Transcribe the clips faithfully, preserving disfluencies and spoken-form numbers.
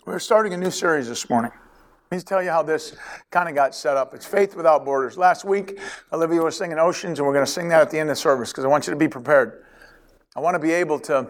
We're starting a new series this morning. Let me tell you how this kind of got set up. It's Faith Without Borders. Last week, Olivia was singing Oceans, and we're going to sing that at the end of the service because I want you to be prepared. I want to be able to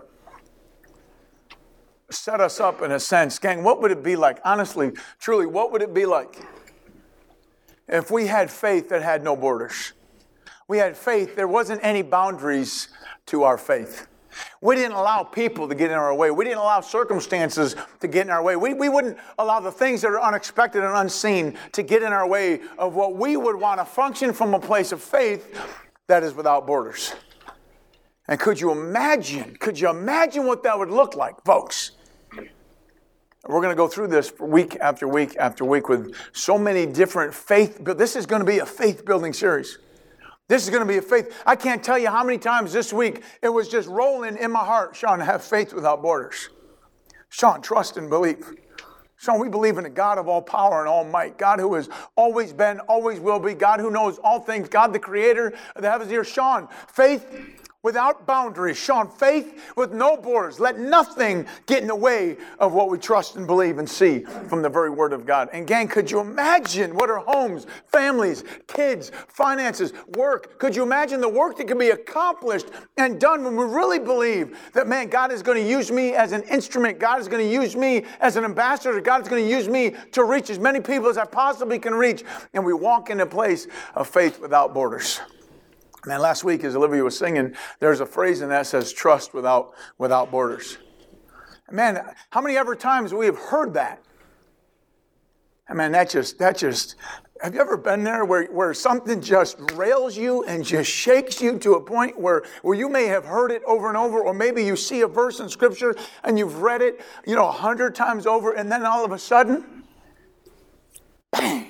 set us up in a sense. Gang, what would it be like? Honestly, truly, what would it be like if we had faith that had no borders? We had faith. There wasn't any boundaries to our faith. We didn't allow people to get in our way. We didn't allow circumstances to get in our way. We, we wouldn't allow the things that are unexpected and unseen to get in our way of what we would want to function from a place of faith that is without borders. And could you imagine, could you imagine what that would look like, folks? We're going to go through this week after week after week with so many different faith. But this is going to be a faith-building series. This is going to be a faith. I can't tell you how many times this week it was just rolling in my heart, Sean, have faith without borders. Sean, trust and believe. Sean, we believe in a God of all power and all might. God who has always been, always will be. God who knows all things. God the creator of the heavens and earth. Sean, faith without boundaries. Sean, faith with no borders. Let nothing get in the way of what we trust and believe and see from the very word of God. And gang, could you imagine what our homes, families, kids, finances, work, could you imagine the work that can be accomplished and done when we really believe that, man, God is going to use me as an instrument. God is going to use me as an ambassador. God is going to use me to reach as many people as I possibly can reach. And we walk in a place of faith without borders. Man, last week as Olivia was singing, there's a phrase in that says trust without without borders. Man, how many ever times we have heard that? I mean, that just, that just, have you ever been there where, where something just rails you and just shakes you to a point where, where you may have heard it over and over, or maybe you see a verse in Scripture and you've read it, you know, a hundred times over, and then all of a sudden, bang!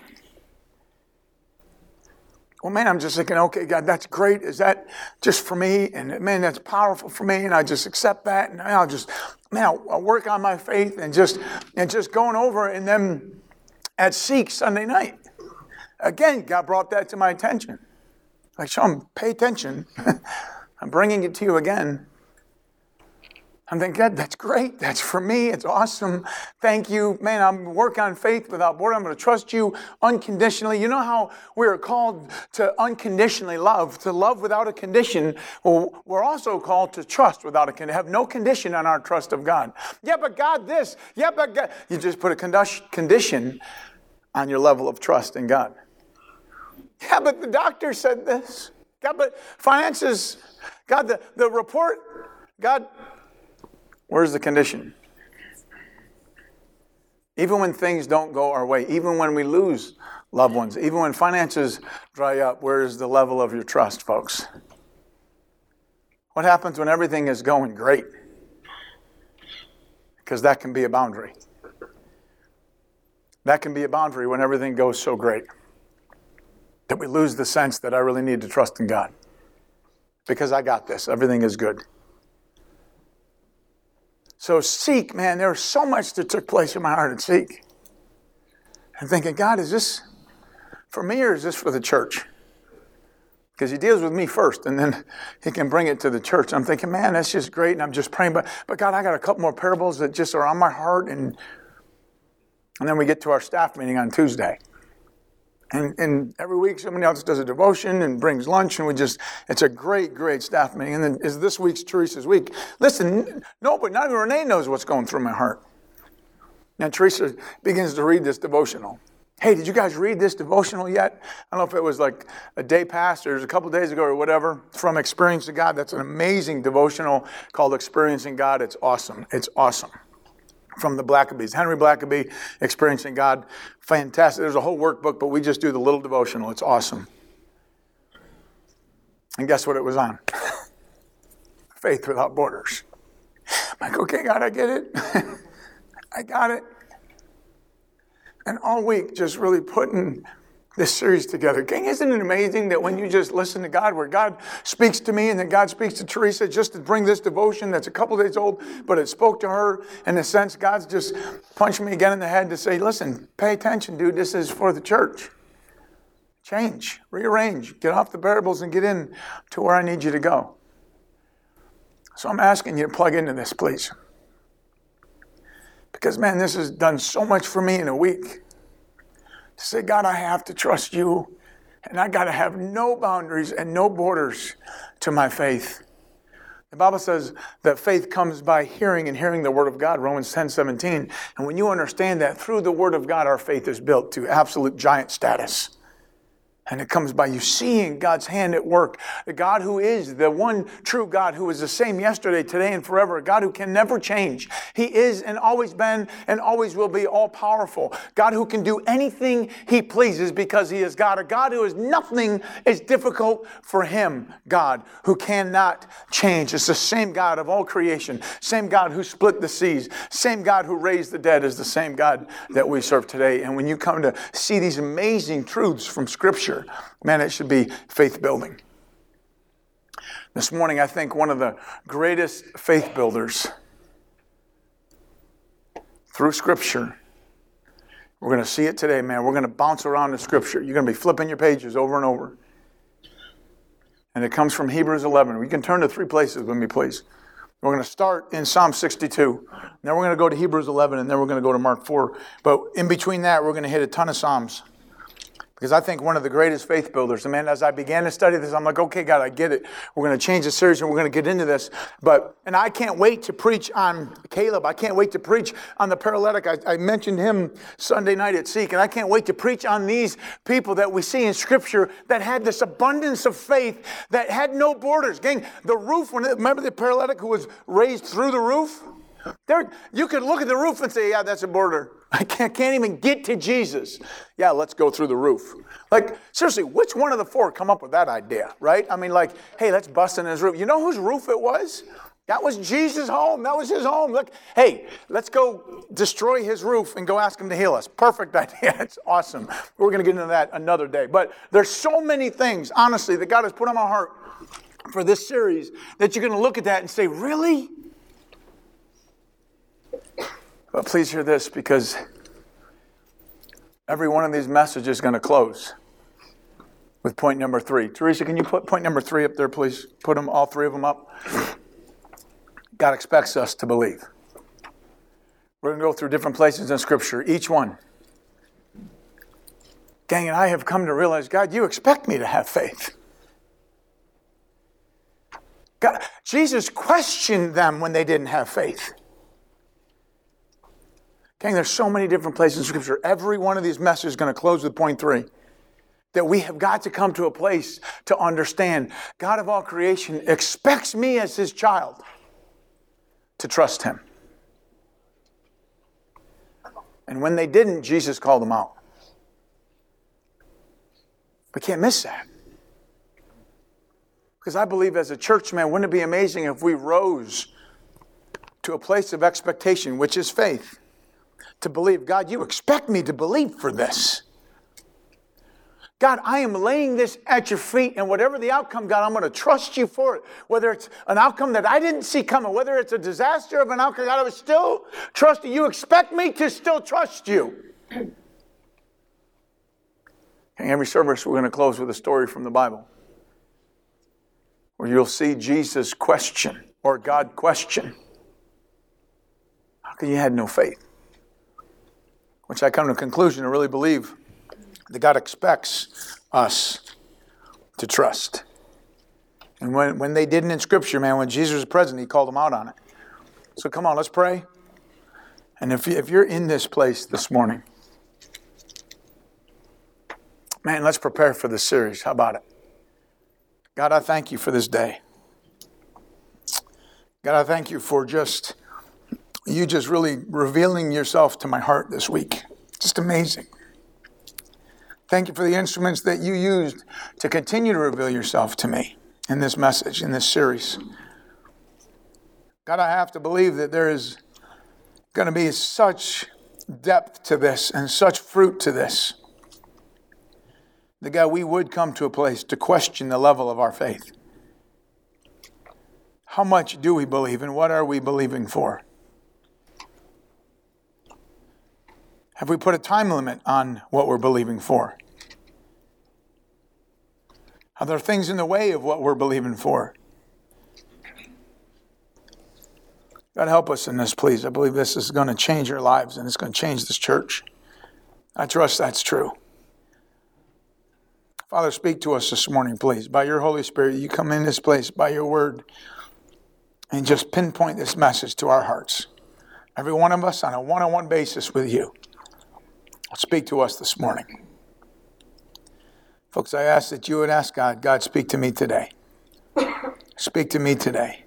Well, man, I'm just thinking, okay, God, that's great. Is that just for me? And man, that's powerful for me. And I just accept that. And I'll just, man, I'll, I'll work on my faith and just, and just going over. And then at Seek Sunday night, again, God brought that to my attention. Like, Sean, pay attention. I'm bringing it to you again. I'm thinking, God, that's great. That's for me. It's awesome. Thank you. Man, I'm working on faith without border. I'm going to trust you unconditionally. You know how we're called to unconditionally love, to love without a condition. Well, we're also called to trust without a condition, have no condition on our trust of God. Yeah, but God this. Yeah, but God. You just put a condition on your level of trust in God. Yeah, but the doctor said this. God, but finances. God, the, the report. God, where's the condition? Even when things don't go our way, even when we lose loved ones, even when finances dry up, where's the level of your trust, folks? What happens when everything is going great? Because that can be a boundary. That can be a boundary when everything goes so great that we lose the sense that I really need to trust in God. Because I got this. Everything is good. So Seek, man, there was so much that took place in my heart at Seek. I'm thinking, God, is this for me or is this for the church? Because he deals with me first, and then he can bring it to the church. I'm thinking, man, that's just great, and I'm just praying. But, but God, I got a couple more parables that just are on my heart. And, and then we get to our staff meeting on Tuesday. And, and every week somebody else does a devotion and brings lunch, and we just, it's a great, great staff meeting. And then is this week's Teresa's week. Listen, no, but not even Renee knows what's going through my heart. And Teresa begins to read this devotional. Hey, did you guys read this devotional yet? I don't know if it was like a day past or it was a couple days ago or whatever, from Experiencing God. That's an amazing devotional called Experiencing God. It's awesome. It's awesome. From the Blackabys. Henry Blackabee, Experiencing God. Fantastic. There's a whole workbook, but we just do the little devotional. It's awesome. And guess what it was on? Faith Without Borders. I'm like, okay, God, I get it. I got it. And all week, just really putting this series together. Gang, isn't it amazing that when you just listen to God, where God speaks to me and then God speaks to Teresa just to bring this devotion that's a couple days old, but it spoke to her in a sense, God's just punched me again in the head to say, listen, pay attention, dude. This is for the church. Change, rearrange, get off the parables and get in to where I need you to go. So I'm asking you to plug into this, please. Because, man, this has done so much for me in a week. To say, God, I have to trust you. And I got to have no boundaries and no borders to my faith. The Bible says that faith comes by hearing and hearing the Word of God, Romans ten seventeen. And when you understand that through the Word of God, our faith is built to absolute giant status. And it comes by you seeing God's hand at work. The God who is the one true God, who is the same yesterday, today, and forever. A God who can never change. He is and always been and always will be all powerful. God who can do anything He pleases because He is God. A God who is nothing is difficult for Him. God who cannot change. It's the same God of all creation. Same God who split the seas. Same God who raised the dead is the same God that we serve today. And when you come to see these amazing truths from Scripture, man, it should be faith building. This morning, I think one of the greatest faith builders through Scripture, we're going to see it today, man. We're going to bounce around the Scripture. You're going to be flipping your pages over and over. And it comes from Hebrews eleven. We can turn to three places with me, please. We're going to start in Psalm sixty-two. Then we're going to go to Hebrews eleven, and then we're going to go to Mark four. But in between that, we're going to hit a ton of Psalms. Because I think one of the greatest faith builders, and man, as I began to study this, I'm like, okay, God, I get it. We're going to change the series and we're going to get into this. But, and I can't wait to preach on Caleb. I can't wait to preach on the paralytic. I, I mentioned him Sunday night at Seek, and I can't wait to preach on these people that we see in Scripture that had this abundance of faith that had no borders. Gang, the roof, when remember the paralytic who was raised through the roof? There, you could look at the roof and say, yeah, that's a border. I can't, can't even get to Jesus. Yeah, let's go through the roof. Like, seriously, which one of the four come up with that idea, right? I mean, like, hey, let's bust in his roof. You know whose roof it was? That was Jesus' home. That was his home. Look, hey, let's go destroy his roof and go ask him to heal us. Perfect idea. It's awesome. We're going to get into that another day. But there's so many things, honestly, that God has put on my heart for this series that you're going to look at that and say, really? But please hear this, because every one of these messages is going to close with point number three. Teresa, can you put point number three up there, please? Put them, all three of them up. God expects us to believe. We're going to go through different places in Scripture, each one. Gang, and I have come to realize, God, you expect me to have faith. God, Jesus questioned them when they didn't have faith. Gang, there's so many different places in Scripture. Every one of these messages is going to close with point three. That we have got to come to a place to understand God of all creation expects me as His child to trust Him. And when they didn't, Jesus called them out. We can't miss that. Because I believe as a church, man, wouldn't it be amazing if we rose to a place of expectation, which is faith. To believe, God, you expect me to believe for this. God, I am laying this at your feet, and whatever the outcome, God, I'm going to trust you for it. Whether it's an outcome that I didn't see coming, whether it's a disaster of an outcome, God, I would still trust you. You expect me to still trust you. In every service, we're going to close with a story from the Bible, where you'll see Jesus question, or God question, how come you had no faith? Which I come to a conclusion to really believe that God expects us to trust. And when, when they didn't in Scripture, man, when Jesus was present, He called them out on it. So come on, let's pray. And if, you, if you're in this place this morning, man, let's prepare for this series. How about it? God, I thank you for this day. God, I thank you for just... you just really revealing yourself to my heart this week. Just amazing. Thank you for the instruments that you used to continue to reveal yourself to me in this message, in this series. God, I have to believe that there is going to be such depth to this and such fruit to this. That, God, we would come to a place to question the level of our faith. How much do we believe and what are we believing for? Have we put a time limit on what we're believing for? Are there things in the way of what we're believing for? God, help us in this, please. I believe this is going to change our lives and it's going to change this church. I trust that's true. Father, speak to us this morning, please. By your Holy Spirit, you come in this place by your word and just pinpoint this message to our hearts. Every one of us on a one-on-one basis with you. Speak to us this morning. Folks, I ask that you would ask God, God, speak to me today. Speak to me today.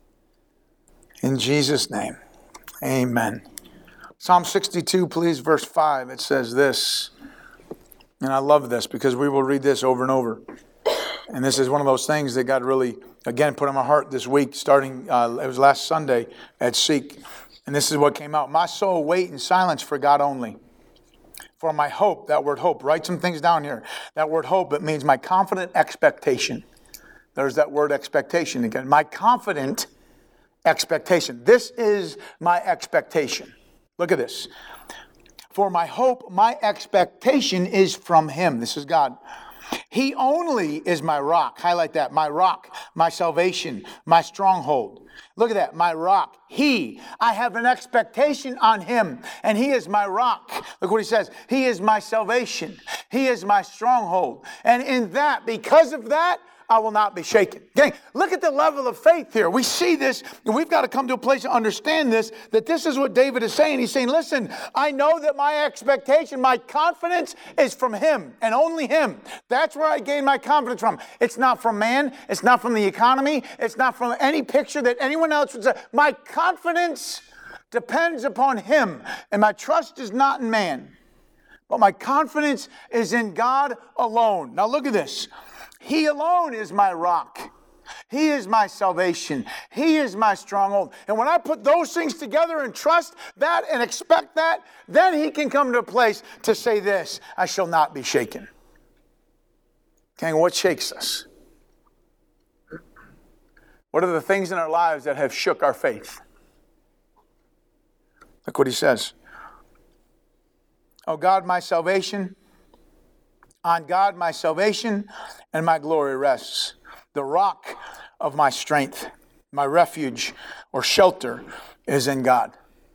In Jesus' name, amen. Psalm sixty-two, please, verse five, it says this. And I love this because we will read this over and over. And this is one of those things that God really, again, put on my heart this week, starting, uh, it was last Sunday at Seek. And this is what came out. My soul wait in silence for God only. For my hope, that word hope, write some things down here. That word hope, it means my confident expectation. There's that word expectation again. My confident expectation. This is my expectation. Look at this. For my hope, my expectation is from Him. This is God. He only is my rock. Highlight that. My rock, my salvation, my stronghold. Look at that. My rock. He. I have an expectation on Him. And He is my rock. Look what He says. He is my salvation. He is my stronghold. And in that, because of that, I will not be shaken. Gang, look at the level of faith here. We see this, and we've got to come to a place to understand this, that this is what David is saying. He's saying, listen, I know that my expectation, my confidence is from Him, and only Him. That's where I gain my confidence from. It's not from man. It's not from the economy. It's not from any picture that anyone else would say. My confidence depends upon Him, and my trust is not in man, but my confidence is in God alone. Now look at this. He alone is my rock. He is my salvation. He is my stronghold. And when I put those things together and trust that and expect that, then He can come to a place to say this, I shall not be shaken. Okay, what shakes us? What are the things in our lives that have shook our faith? Look what he says. Oh God, my salvation. On God, my salvation and my glory rests. The rock of my strength, my refuge or shelter is in God.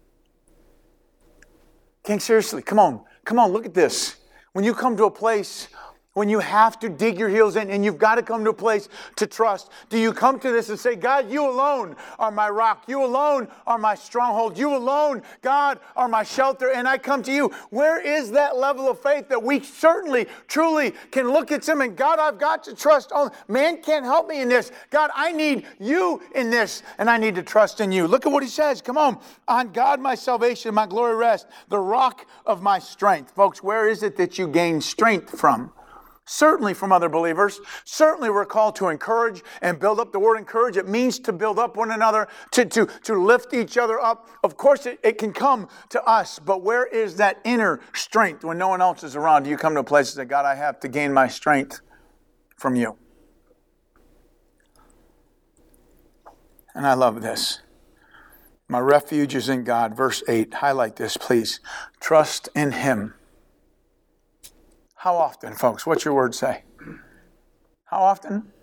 King, seriously, come on. Come on, look at this. When you come to a place, when you have to dig your heels in and you've got to come to a place to trust, do you come to this and say, God, you alone are my rock. You alone are my stronghold. You alone, God, are my shelter. And I come to you. Where is that level of faith that we certainly, truly can look at Him and God, I've got to trust. Oh, man can't help me in this. God, I need you in this and I need to trust in you. Look at what he says. Come on. On God, my salvation, my glory rest, the rock of my strength. Folks, where is it that you gain strength from? Certainly from other believers. Certainly we're called to encourage and build up. The word encourage, it means to build up one another, to, to, to lift each other up. Of course, it, it can come to us, but where is that inner strength when no one else is around? Do you come to a place and say, God, I have to gain my strength from you? And I love this. My refuge is in God. Verse eight, highlight this, please. Trust in Him. How often, folks? What's your word say? How often?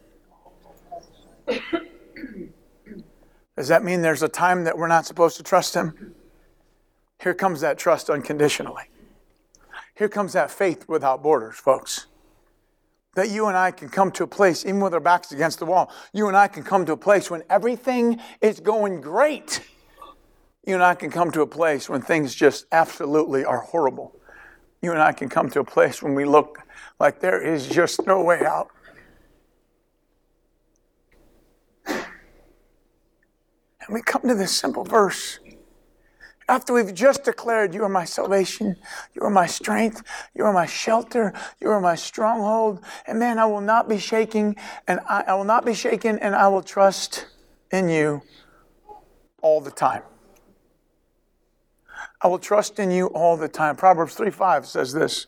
Does that mean there's a time that we're not supposed to trust Him? Here comes that trust unconditionally. Here comes that faith without borders, folks. That you and I can come to a place, even with our backs against the wall, you and I can come to a place when everything is going great. You and I can come to a place when things just absolutely are horrible. You and I can come to a place when we look like there is just no way out. And we come to this simple verse. After we've just declared, you are my salvation, you are my strength, you are my shelter, you are my stronghold. And man, I will not be shaking, and I, I will not be shaken, and I will trust in you all the time. I will trust in you all the time. Proverbs three five says this.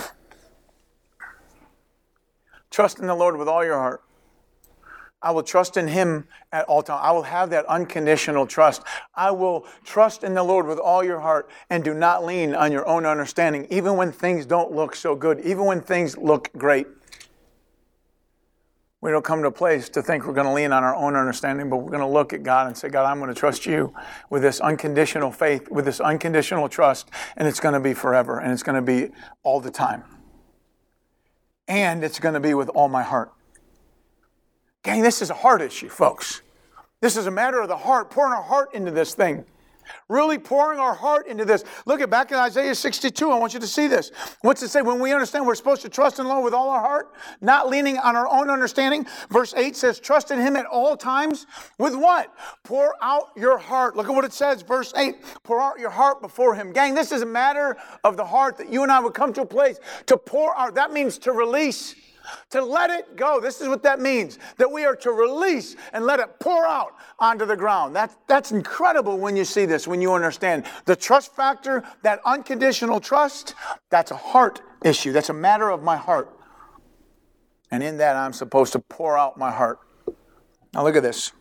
Trust in the Lord with all your heart. I will trust in Him at all times. I will have that unconditional trust. I will trust in the Lord with all your heart and do not lean on your own understanding, even when things don't look so good, even when things look great. We don't come to a place to think we're going to lean on our own understanding, but we're going to look at God and say, God, I'm going to trust you with this unconditional faith, with this unconditional trust, and it's going to be forever, and it's going to be all the time. And it's going to be with all my heart. Gang, this is a heart issue, folks. This is a matter of the heart, pouring our heart into this thing. Really pouring our heart into this. Look at back in Isaiah sixty-two. I want you to see this. What's it say? When we understand we're supposed to trust in the Lord with all our heart, not leaning on our own understanding. Verse eight says, trust in Him at all times. With what? Pour out your heart. Look at what it says. Verse eight, pour out your heart before Him. Gang, this is a matter of the heart that you and I would come to a place to pour out. That means to release. To let it go. This is what that means. That we are to release and let it pour out onto the ground. That, that's incredible when you see this, when you understand. The trust factor, that unconditional trust, that's a heart issue. That's a matter of my heart. And in that, I'm supposed to pour out my heart. Now look at this.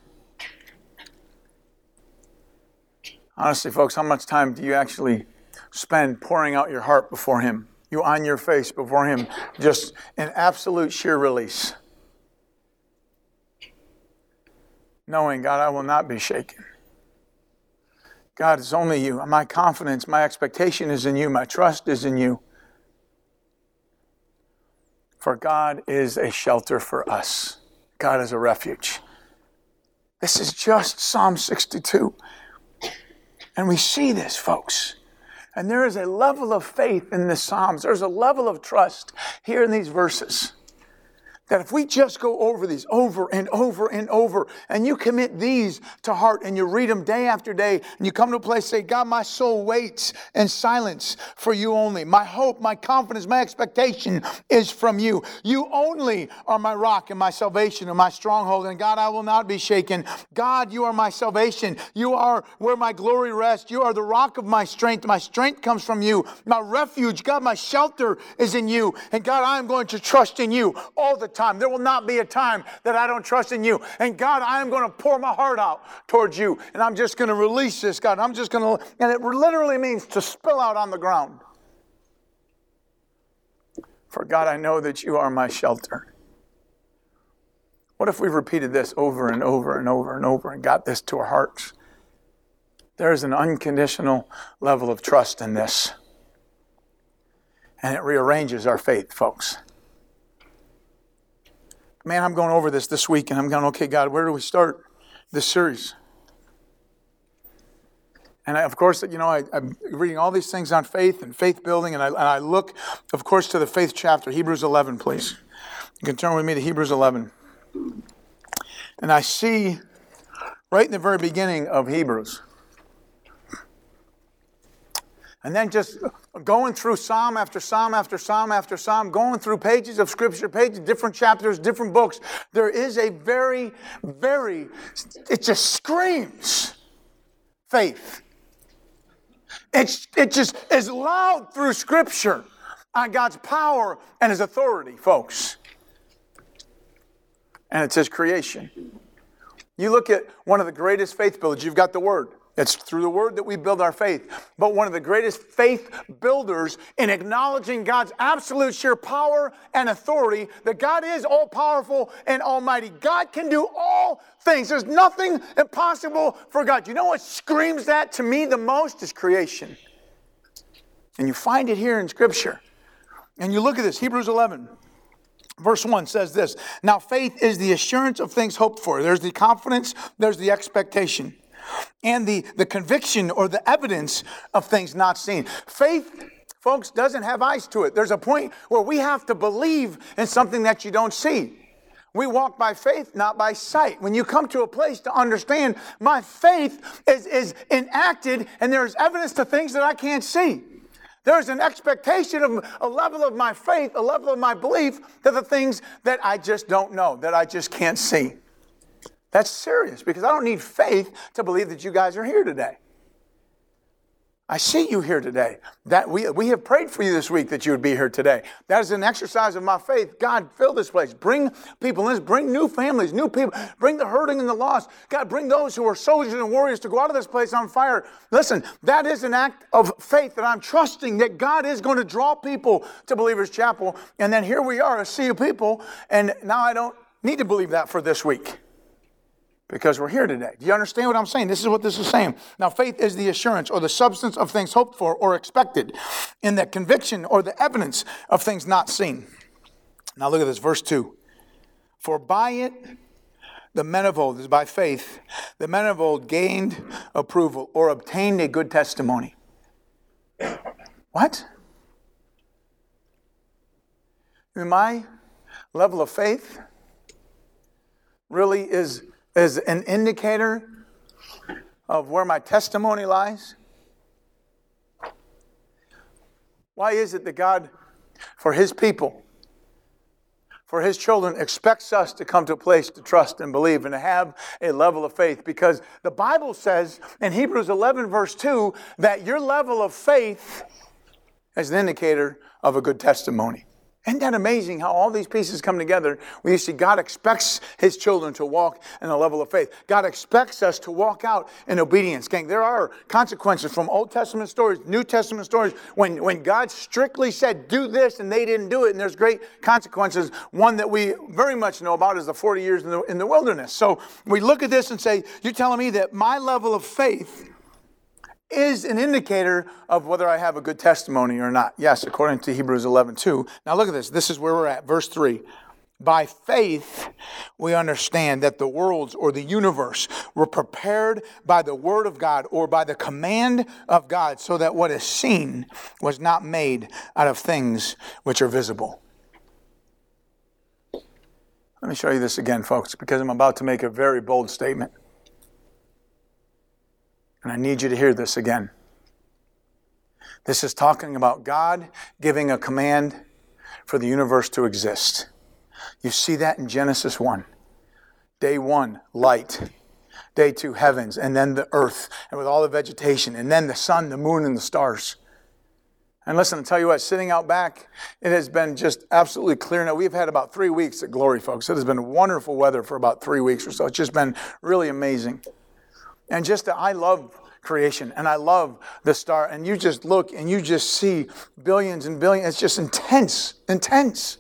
Honestly, folks, how much time do you actually spend pouring out your heart before Him? You on your face before Him, just in absolute sheer release. Knowing, God, I will not be shaken. God, it's only you. My confidence, my expectation is in you. My trust is in you. For God is a shelter for us. God is a refuge. This is just Psalm sixty-two. And we see this, folks. And there is a level of faith in the Psalms. There's a level of trust here in these verses. That if we just go over these over and over and over, and you commit these to heart and you read them day after day, and you come to a place and say, God, my soul waits in silence for you only. My hope, my confidence, my expectation is from you. You only are my rock and my salvation and my stronghold. And God, I will not be shaken. God, you are my salvation. You are where my glory rests. You are the rock of my strength. My strength comes from you. My refuge, God, my shelter is in you. And God, I am going to trust in you all the time. Time. There will not be a time that I don't trust in you. And God, I am going to pour my heart out towards you. And I'm just going to release this, God. I'm just going to, and it literally means to spill out on the ground. For God, I know that you are my shelter. What if we repeated this over and over and over and over and got this to our hearts? There is an unconditional level of trust in this. And it rearranges our faith, folks. Man, I'm going over this this week, and I'm going, okay, God, where do we start this series? And I, of course, you know, I, I'm reading all these things on faith and faith building, and I, and I look, of course, to the faith chapter, Hebrews eleven, please. You can turn with me to Hebrews eleven. And I see right in the very beginning of Hebrews, and then just going through Psalm after Psalm after Psalm after Psalm, going through pages of Scripture, pages, different chapters, different books, there is a very, very, it just screams faith. It's, it just is loud through Scripture on God's power and His authority, folks. And it's His creation. You look at one of the greatest faith builders, you've got the Word. It's through the Word that we build our faith. But one of the greatest faith builders in acknowledging God's absolute sheer power and authority, that God is all-powerful and almighty. God can do all things. There's nothing impossible for God. You know what screams that to me the most is creation. And you find it here in Scripture. And you look at this, Hebrews eleven. Verse one says this, now faith is the assurance of things hoped for. There's the confidence, there's the expectation. And the, the conviction or the evidence of things not seen. Faith, folks, doesn't have eyes to it. There's a point where we have to believe in something that you don't see. We walk by faith, not by sight. When you come to a place to understand my faith is, is enacted and there's evidence to things that I can't see. There's an expectation of a level of my faith, a level of my belief to the things that I just don't know, that I just can't see. That's serious because I don't need faith to believe that you guys are here today. I see you here today. That we, we have prayed for you this week that you would be here today. That is an exercise of my faith. God, fill this place. Bring people in. Bring new families, new people. Bring the hurting and the lost. God, bring those who are soldiers and warriors to go out of this place on fire. Listen, that is an act of faith that I'm trusting that God is going to draw people to Believers Chapel. And then here we are, a sea of people. And now I don't need to believe that for this week. Because we're here today. Do you understand what I'm saying? This is what this is saying. Now, faith is the assurance or the substance of things hoped for or expected, in the conviction or the evidence of things not seen. Now look at this, verse two. For by it, the men of old, this is by faith, the men of old gained approval or obtained a good testimony. What? In my level of faith really is... is an indicator of where my testimony lies? Why is it that God, for His people, for His children, expects us to come to a place to trust and believe and to have a level of faith? Because the Bible says in Hebrews eleven verse two that your level of faith is an indicator of a good testimony. Isn't that amazing how all these pieces come together? We see God expects His children to walk in a level of faith. God expects us to walk out in obedience. Gang, there are consequences from Old Testament stories, New Testament stories, when, when God strictly said, do this, and they didn't do it, and there's great consequences. One that we very much know about is the forty years in the, in the wilderness. So we look at this and say, you're telling me that my level of faith is an indicator of whether I have a good testimony or not. Yes, according to Hebrews eleven two. Now look at this. This is where we're at. Verse three. By faith, we understand that the worlds or the universe were prepared by the word of God or by the command of God, so that what is seen was not made out of things which are visible. Let me show you this again, folks, because I'm about to make a very bold statement. And I need you to hear this again. This is talking about God giving a command for the universe to exist. You see that in Genesis one. Day one, light. Day two, heavens. And then the earth. And with all the vegetation. And then the sun, the moon, and the stars. And listen, I'll tell you what, sitting out back, it has been just absolutely clear. Now, we've had about three weeks at Glory, folks. It has been wonderful weather for about three weeks or so. It's just been really amazing. And just, I love creation, and I love the star, and you just look, and you just see billions and billions. It's just intense, intense.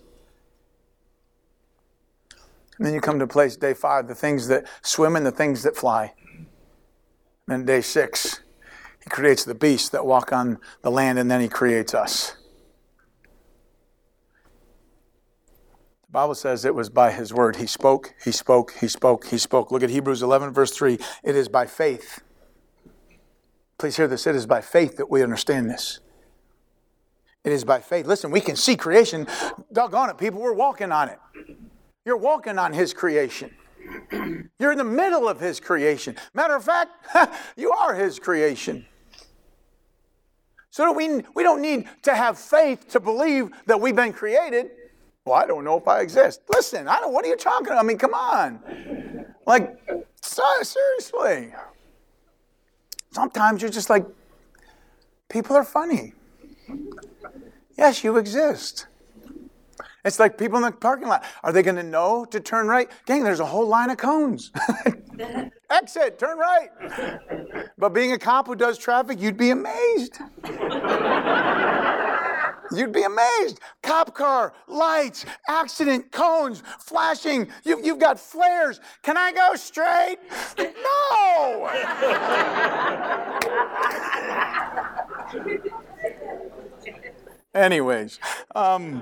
And then you come to place, day five, the things that swim and the things that fly. And then day six, He creates the beasts that walk on the land, and then He creates us. The Bible says it was by His word. He spoke, He spoke, He spoke, He spoke. Look at Hebrews eleven, verse three. It is by faith. Please hear this. It is by faith that we understand this. It is by faith. Listen, we can see creation. Doggone it, people, we're walking on it. You're walking on His creation. You're in the middle of His creation. Matter of fact, you are His creation. So we, we don't need to have faith to believe that we've been created. Well, I don't know if I exist. Listen, I don't. What are you talking about? I mean, come on. Like, so, seriously. Sometimes you're just like, people are funny. Yes, you exist. It's like people in the parking lot. Are they going to know to turn right? Dang, there's a whole line of cones. Exit, turn right. But being a cop who does traffic, you'd be amazed. You'd be amazed. Cop car, lights, accident, cones, flashing. You, you've got flares. Can I go straight? No! Anyways, um,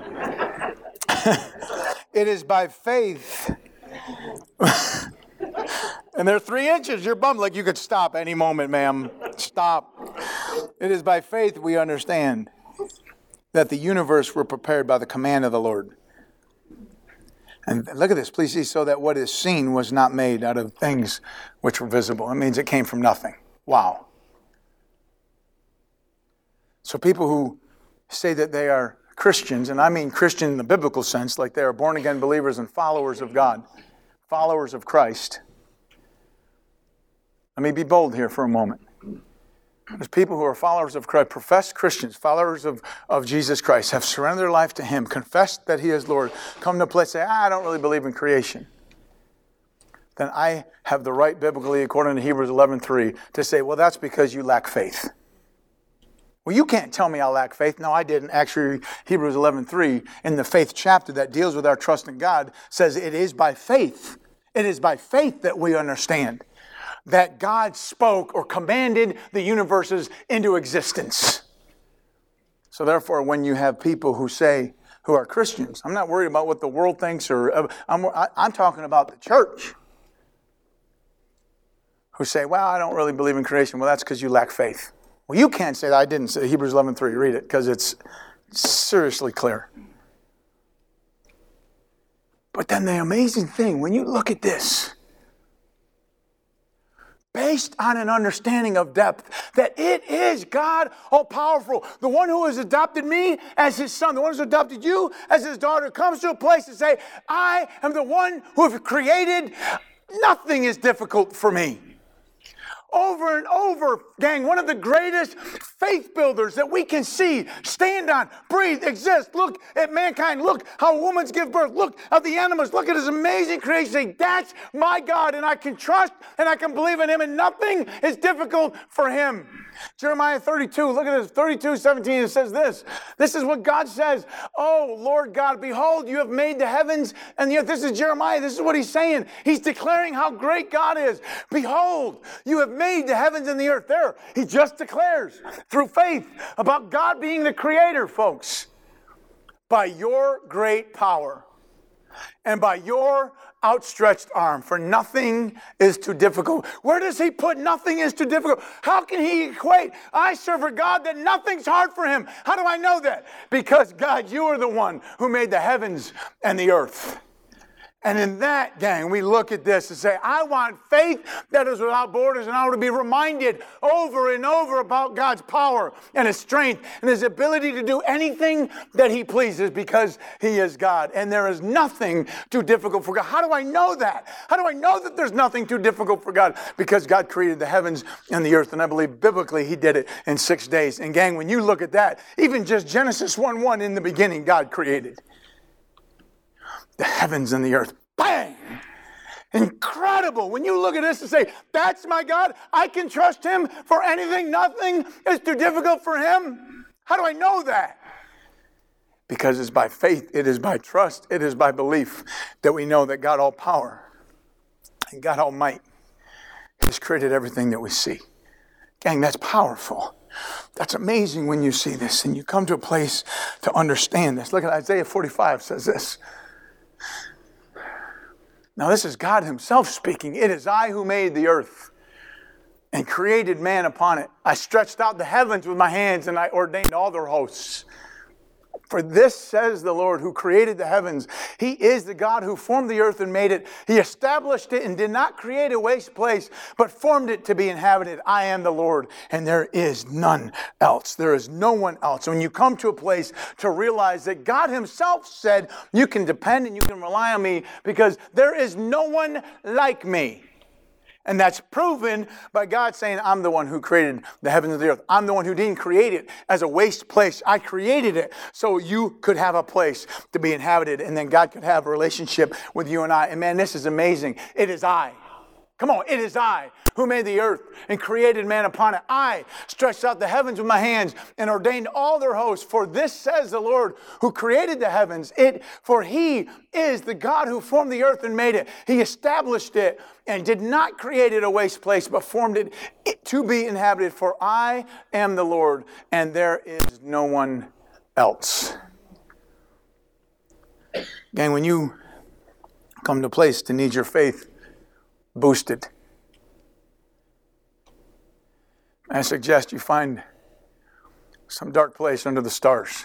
it is by faith. And they're three inches. You're bummed like you could stop any moment, ma'am. Stop. It is by faith we understand that the universe were prepared by the command of the Lord. And look at this, please see, so that what is seen was not made out of things which were visible. It means it came from nothing. Wow. So people who say that they are Christians, and I mean Christian in the biblical sense, like they are born-again believers and followers of God, followers of Christ. Let me be bold here for a moment. There's people who are followers of Christ, professed Christians, followers of, of Jesus Christ, have surrendered their life to Him, confessed that He is Lord, come to a place and say, ah, I don't really believe in creation. Then I have the right biblically, according to Hebrews eleven three, to say, well, that's because you lack faith. Well, you can't tell me I lack faith. No, I didn't. Actually, Hebrews eleven three, in the faith chapter that deals with our trust in God, says it is by faith. It is by faith that we understand that God spoke or commanded the universes into existence. So therefore, when you have people who say, who are Christians, I'm not worried about what the world thinks, or I'm, I'm talking about the church, who say, well, I don't really believe in creation. Well, that's because you lack faith. Well, you can't say that. I didn't say Hebrews eleven three. Read it, because it's seriously clear. But then the amazing thing, when you look at this, based on an understanding of depth, that it is God all-powerful, the one who has adopted me as his son, the one who has adopted you as his daughter, comes to a place to say, I am the one who have created. Nothing is difficult for me. Over and over, gang, one of the greatest faith builders that we can see, stand on, breathe, exist. Look at mankind. Look how women give birth. Look at the animals. Look at his amazing creation. Say, that's my God, and I can trust and I can believe in him, and nothing is difficult for him. Jeremiah thirty-two, look at this, thirty-two seventeen, it says this. This is what God says. Oh, Lord God, behold, you have made the heavens and the earth. This is Jeremiah. This is what he's saying. He's declaring how great God is. Behold, you have made the heavens and the earth. There, he just declares through faith about God being the creator, folks. By your great power and by your outstretched arm, for nothing is too difficult. Where does he put nothing is too difficult? How can he equate, I serve a God that nothing's hard for him? How do I know that? Because God, you are the one who made the heavens and the earth. And in that, gang, we look at this and say, I want faith that is without borders, and I want to be reminded over and over about God's power and his strength and his ability to do anything that he pleases because he is God. And there is nothing too difficult for God. How do I know that? How do I know that there's nothing too difficult for God? Because God created the heavens and the earth, and I believe biblically he did it in six days. And gang, when you look at that, even just Genesis one one, in the beginning, God created the heavens and the earth. Bang! Incredible. When you look at this and say, that's my God, I can trust him for anything. Nothing is too difficult for him. How do I know that? Because it's by faith, it is by trust, it is by belief that we know that God all power and God all might has created everything that we see. Gang, that's powerful. That's amazing when you see this and you come to a place to understand this. Look at Isaiah forty-five says this. Now this is God himself speaking. It is I who made the earth and created man upon it. I stretched out the heavens with my hands and I ordained all their hosts. For this says the Lord who created the heavens. He is the God who formed the earth and made it. He established it and did not create a waste place, but formed it to be inhabited. I am the Lord, and there is none else. There is no one else. When you come to a place to realize that God himself said, you can depend and you can rely on me because there is no one like me. And that's proven by God saying, I'm the one who created the heavens and the earth. I'm the one who didn't create it as a waste place. I created it so you could have a place to be inhabited. And then God could have a relationship with you and I. And man, this is amazing. It is I. Come on, it is I who made the earth and created man upon it. I stretched out the heavens with my hands and ordained all their hosts. For this says the Lord who created the heavens. It, for he is the God who formed the earth and made it. He established it and did not create it a waste place, but formed it to be inhabited. For I am the Lord, and there is no one else. Gang, when you come to a place to need your faith boosted, I suggest you find some dark place under the stars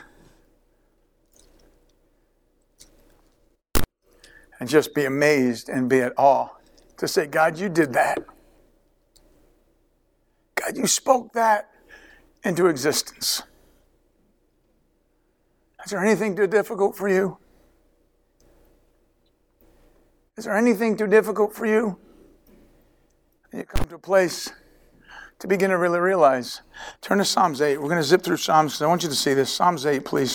and just be amazed and be at awe to say, God, you did that. God, you spoke that into existence. Is there anything too difficult for you? Is there anything too difficult for you? And you come to a place to begin to really realize. Turn to Psalms eight. We're going to zip through Psalms because I want you to see this. Psalms eight, please.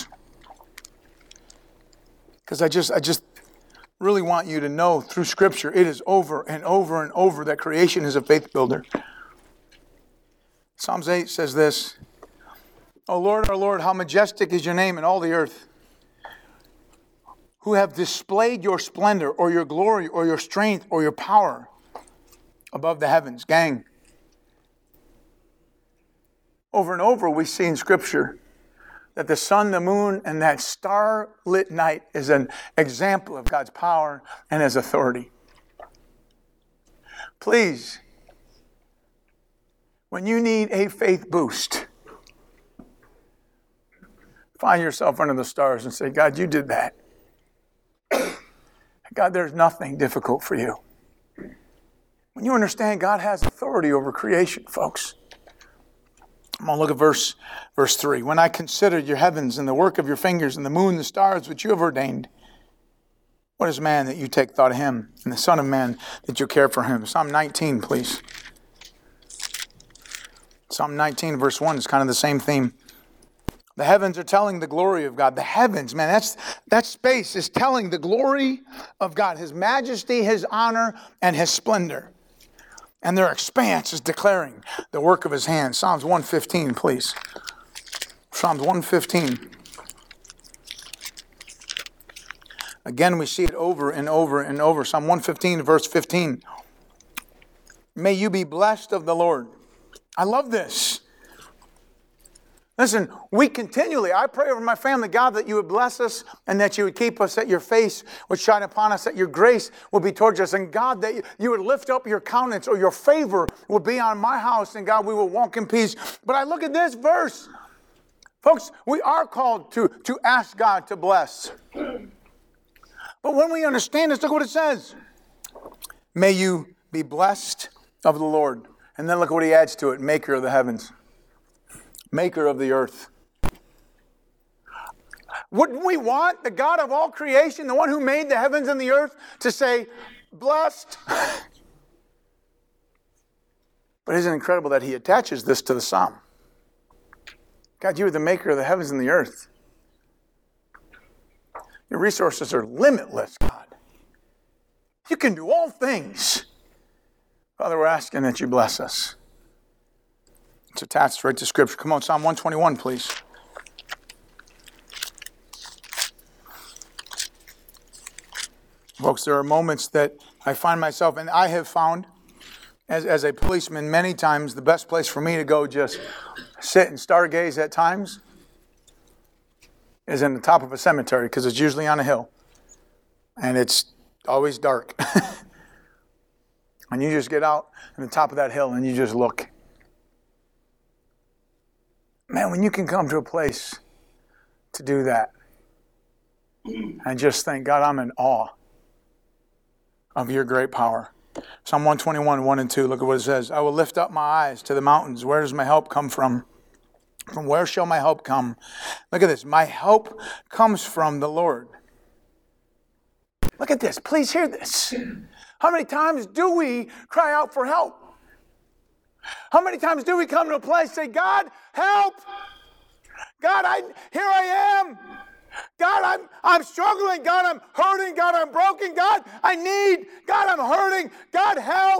Because I just, I just really want you to know through Scripture, it is over and over and over that creation is a faith builder. Psalms eight says this. O Lord, our Lord, how majestic is your name in all the earth, who have displayed your splendor or your glory or your strength or your power above the heavens. Gang, over and over we see in Scripture that the sun, the moon, and that star-lit night is an example of God's power and His authority. Please, when you need a faith boost, find yourself under the stars and say, God, you did that. God, there's nothing difficult for you. When you understand God has authority over creation, folks. I'm going to look at verse, verse three. When I considered your heavens and the work of your fingers and the moon and the stars which you have ordained, what is man that you take thought of him, and the son of man that you care for him? Psalm nineteen, please. Psalm nineteen, verse one is kind of the same theme. The heavens are telling the glory of God. The heavens, man, that's that space is telling the glory of God, His majesty, His honor, and His splendor. And their expanse is declaring the work of His hands. Psalms one fifteen, please. Psalms one fifteen. Again, we see it over and over and over. Psalm one fifteen, verse fifteen. May you be blessed of the Lord. I love this. Listen, we continually, I pray over my family, God, that you would bless us and that you would keep us, that your face would shine upon us, that your grace would be towards us, and God, that you would lift up your countenance or your favor would be on my house, and God, we will walk in peace. But I look at this verse. Folks, we are called to, to ask God to bless. But when we understand this, look what it says. May you be blessed of the Lord. And then look what He adds to it, maker of the heavens. Maker of the earth. Wouldn't we want the God of all creation, the one who made the heavens and the earth, to say, blessed? But isn't it incredible that He attaches this to the psalm? God, you are the maker of the heavens and the earth. Your resources are limitless, God. You can do all things. Father, we're asking that you bless us. It's attached right to Scripture. Come on, Psalm one twenty-one, please. Folks, there are moments that I find myself, and I have found, as, as a policeman, many times the best place for me to go just sit and stargaze at times is in the top of a cemetery, because it's usually on a hill. And it's always dark. And you just get out on the top of that hill and you just look. Man, when you can come to a place to do that and just think, God, I'm in awe of your great power. Psalm one twenty-one, one and two, look at what it says. I will lift up my eyes to the mountains. Where does my help come from? From where shall my help come? Look at this. My help comes from the Lord. Look at this. Please hear this. How many times do we cry out for help? How many times do we come to a place and say, God, help! God, I here I am. God, I'm I'm struggling. God, I'm hurting. God, I'm broken. God, I need. God, I'm hurting. God, help!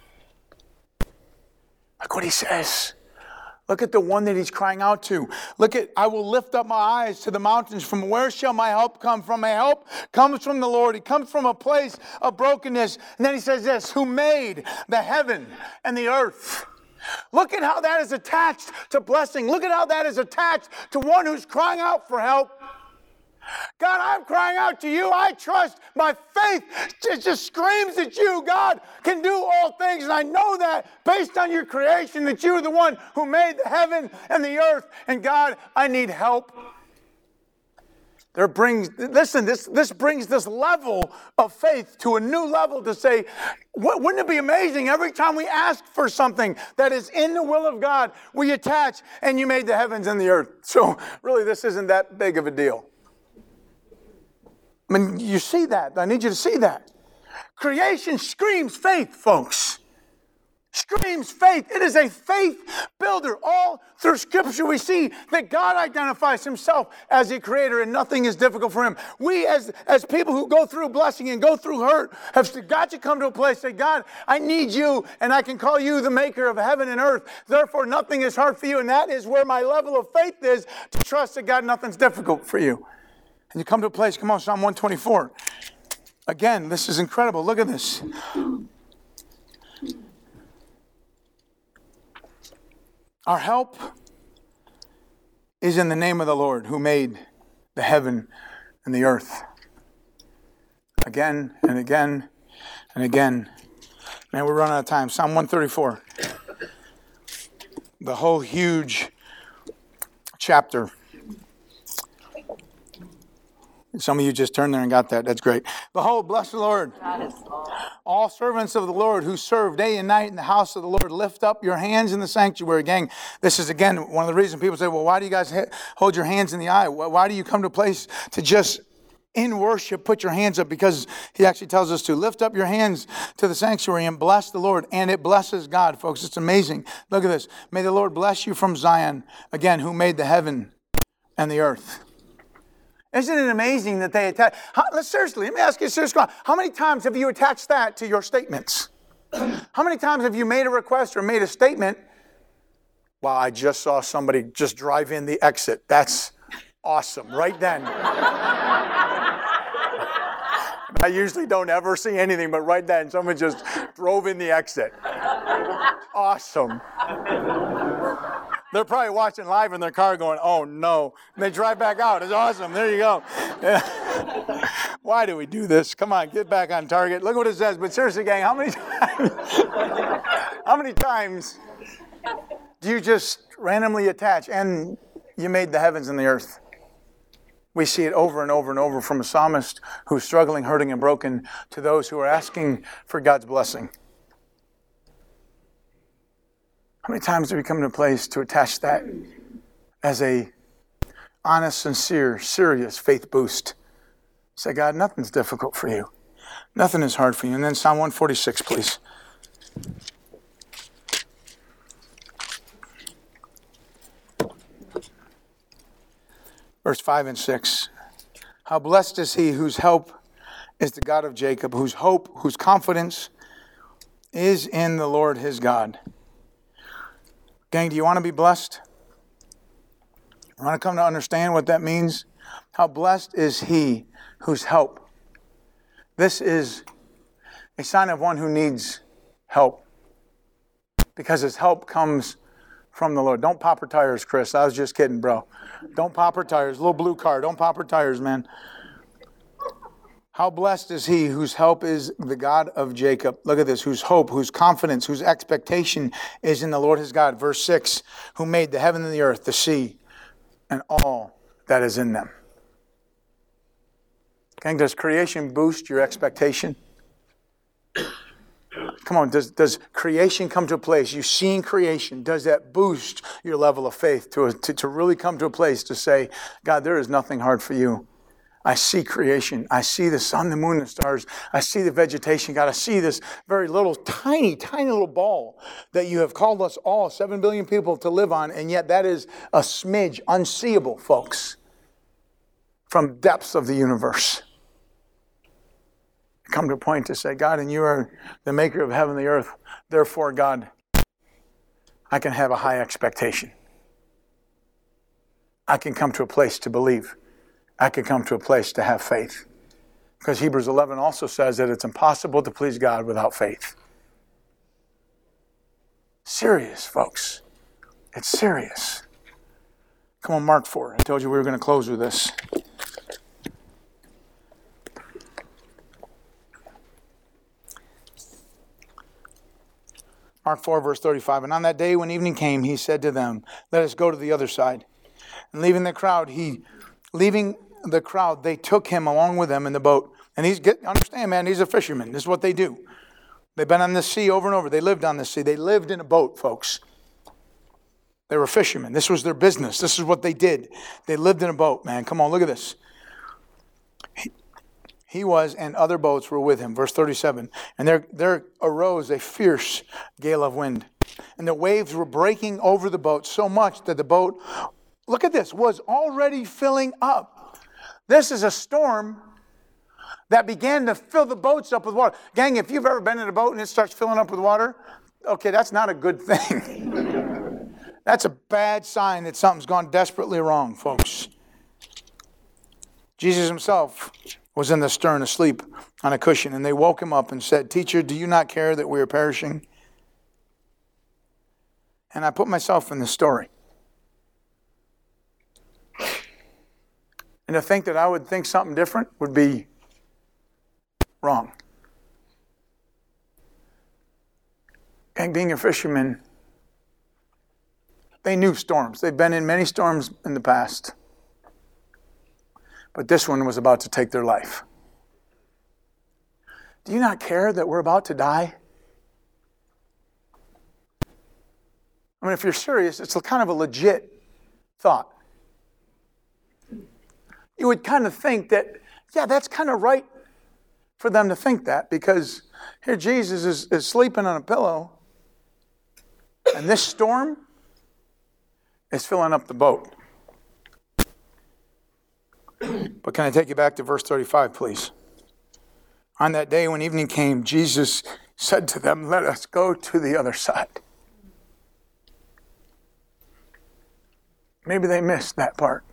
Look what He says. Look at the one that He's crying out to. Look at, I will lift up my eyes to the mountains. From where shall my help come from? My help comes from the Lord. He comes from a place of brokenness. And then He says this, who made the heaven and the earth. Look at how that is attached to blessing. Look at how that is attached to one who's crying out for help. God, I'm crying out to you. I trust my faith. It just screams that you, God, can do all things. And I know that based on your creation, that you are the one who made the heaven and the earth. And God, I need help. There brings, listen, this, this brings this level of faith to a new level to say, wouldn't it be amazing every time we ask for something that is in the will of God, we attach, and you made the heavens and the earth. So really, this isn't that big of a deal. I mean, you see that. I need you to see that. Creation screams faith, folks. screams faith. It is a faith builder. All through Scripture we see that God identifies himself as a creator and nothing is difficult for him. We as, as people who go through blessing and go through hurt have got to come to a place and say, God, I need you and I can call you the maker of heaven and earth. Therefore nothing is hard for you. And that is where my level of faith is, to trust that God, nothing's difficult for you. And you come to a place, come on, Psalm one twenty-four. Again, this is incredible. Look at this. Our help is in the name of the Lord who made the heaven and the earth. Again and again and again. Man, we're running out of time. Psalm one thirty-four. The whole huge chapter. Some of you just turned there and got that. That's great. Behold, bless the Lord. All servants of the Lord who serve day and night in the house of the Lord, lift up your hands in the sanctuary. Gang, this is, again, one of the reasons people say, well, why do you guys hold your hands in the eye? Why do you come to a place to just, in worship, put your hands up? Because he actually tells us to lift up your hands to the sanctuary and bless the Lord. And it blesses God, folks. It's amazing. Look at this. May the Lord bless you from Zion, again, who made the heaven and the earth. Isn't it amazing that they attach? How, let's seriously, let me ask you a serious question. How many times have you attached that to your statements? How many times have you made a request or made a statement? Wow, I just saw somebody just drive in the exit. That's awesome. Right then. I usually don't ever see anything, but right then someone just drove in the exit. Awesome. They're probably watching live in their car going, oh no. And they drive back out. It's awesome. There you go. Yeah. Why do we do this? Come on, get back on target. Look what it says. But seriously, gang, how many times, how many times do you just randomly attach? And you made the heavens and the earth. We see it over and over and over from a psalmist who's struggling, hurting, and broken to those who are asking for God's blessing. How many times do we come to a place to attach that as a honest, sincere, serious faith boost? Say, God, nothing's difficult for you. Nothing is hard for you. And then Psalm one forty-six, please. Verse five and six. How blessed is he whose help is the God of Jacob, whose hope, whose confidence is in the Lord his God. Gang, do you want to be blessed? You want to come to understand what that means? How blessed is he whose help. This is a sign of one who needs help, because his help comes from the Lord. Don't pop her tires, Chris. I was just kidding, bro. Don't pop her tires. Little blue car. Don't pop her tires, man. How blessed is he whose help is the God of Jacob. Look at this. Whose hope, whose confidence, whose expectation is in the Lord his God. Verse six. Who made the heaven and the earth, the sea, and all that is in them. Okay, does creation boost your expectation? Come on, does, does creation come to a place, you seeing creation, does that boost your level of faith to, a, to, to really come to a place to say, God, there is nothing hard for you. I see creation. I see the sun, the moon, the stars. I see the vegetation. God, I see this very little, tiny, tiny little ball that you have called us all, seven billion people, to live on, and yet that is a smidge, unseeable, folks, from depths of the universe. Come to a point to say, God, and you are the maker of heaven and the earth. Therefore, God, I can have a high expectation. I can come to a place to believe. I can come to a place to have faith. Because Hebrews eleven also says that it's impossible to please God without faith. Serious, folks. It's serious. Come on, Mark four. I told you we were going to close with this. Mark four, verse thirty-five. And on that day when evening came, he said to them, let us go to the other side. And leaving the crowd, he, leaving the crowd, they took him along with them in the boat. And he's, get, understand, man, he's a fisherman. This is what they do. They've been on the sea over and over. They lived on the sea. They lived in a boat, folks. They were fishermen. This was their business. This is what they did. They lived in a boat, man. Come on, look at this. He, he was, and other boats were with him. Verse thirty-seven. And there, there arose a fierce gale of wind, and the waves were breaking over the boat so much that the boat, look at this, was already filling up. This is a storm that began to fill the boats up with water. Gang, if you've ever been in a boat and it starts filling up with water, okay, that's not a good thing. That's a bad sign that something's gone desperately wrong, folks. Jesus himself was in the stern asleep on a cushion, and they woke him up and said, "Teacher, do you not care that we are perishing?" And I put myself in the story. And to think that I would think something different would be wrong. And being a fisherman, they knew storms. They've been in many storms in the past. But this one was about to take their life. Do you not care that we're about to die? I mean, if you're serious, it's a kind of a legit thought. You would kind of think that, yeah, that's kind of right for them to think that, because here Jesus is, is sleeping on a pillow, and this storm is filling up the boat. But can I take you back to verse thirty-five, please? On that day when evening came, Jesus said to them, "Let us go to the other side." Maybe they missed that part.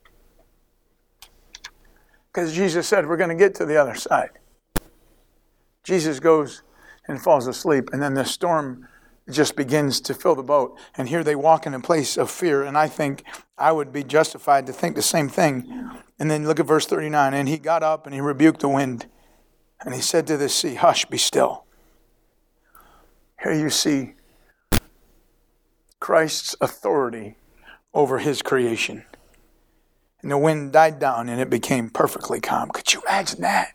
Because Jesus said, we're going to get to the other side. Jesus goes and falls asleep, and then the storm just begins to fill the boat. And here they walk in a place of fear, and I think I would be justified to think the same thing. And then look at verse thirty-nine. And he got up and he rebuked the wind, and he said to the sea, "Hush, be still." Here you see Christ's authority over his creation. And the wind died down and it became perfectly calm. Could you imagine that?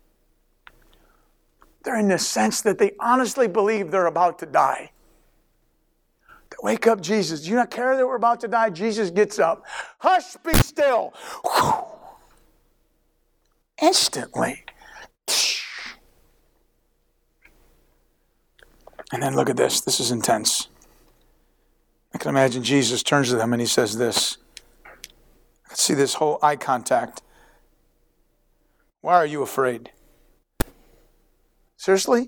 They're in the sense that they honestly believe they're about to die. They wake up Jesus. Do you not care that we're about to die? Jesus gets up. "Hush, be still." Whew. Instantly. And then look at this. This is intense. I can imagine Jesus turns to them and he says this. I can see this whole eye contact. "Why are you afraid?" Seriously?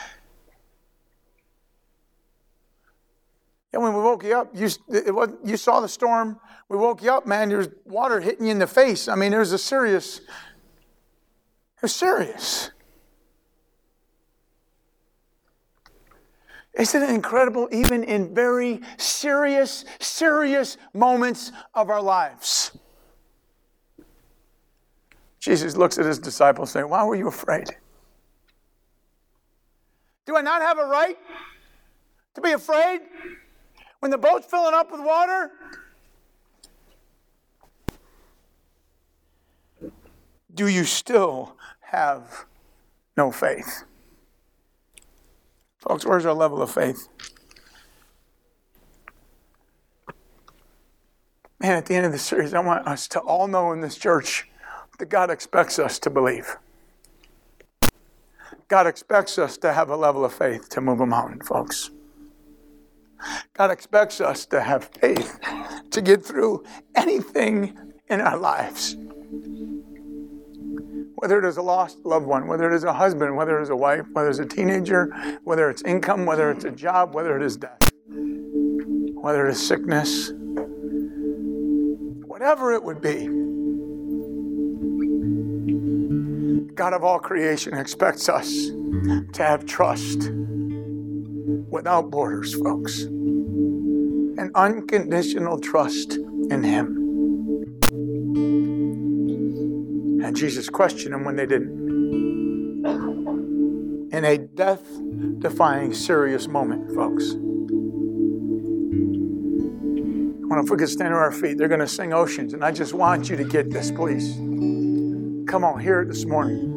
And when we woke you up, you, it was, you saw the storm. We woke you up, man. There's water hitting you in the face. I mean, there's a serious, it's serious. Isn't it incredible, even in very serious, serious moments of our lives? Jesus looks at his disciples saying, "Why were you afraid? Do I not have a right to be afraid when the boat's filling up with water?" Do you still have no faith? Folks, where's our level of faith? Man, at the end of the series, I want us to all know in this church that God expects us to believe. God expects us to have a level of faith to move a mountain, folks. God expects us to have faith to get through anything in our lives. Whether it is a lost loved one, whether it is a husband, whether it is a wife, whether it's a teenager, whether it's income, whether it's a job, whether it is death, whether it is sickness, whatever it would be. God of all creation expects us to have trust without borders, folks. An unconditional trust in him. And Jesus questioned them when they didn't. In a death-defying, serious moment, folks. Well, if we could stand to our feet, they're going to sing Oceans. And I just want you to get this, please. Come on, hear it this morning.